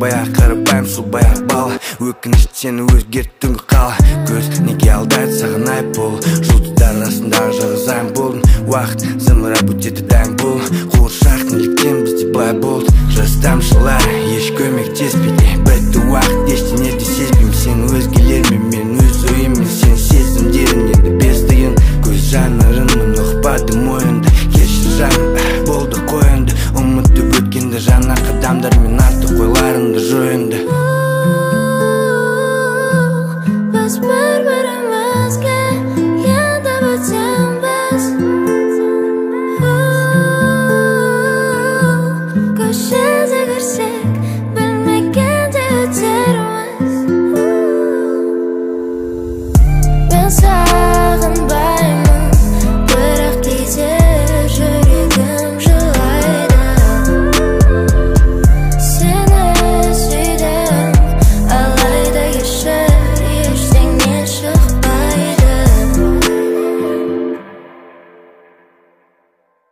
баяқ қарапайым сол баяқ бала. Өкінішті сені өзгерттің қала. Көз неге алдайды саған айып бол. Жұлдыздар арасындағы жағызайым болдың. Уақыт зымырап өтеді дәң бол. Қуыршақ неліктен бізде былай болды. Жас тамшылар еш көмектеспейді. Бітті уақыт ештеңе де сезбеймін. Сен өзгелермен мен өз ойыммен. Сен сезімдерін енді бес тиын. Көз жанырының ұқпады мойынды. Кешір жаным болды қойынды. Ұмытып өткенді жаңа қадамдармен артық ойларыңды жойынды.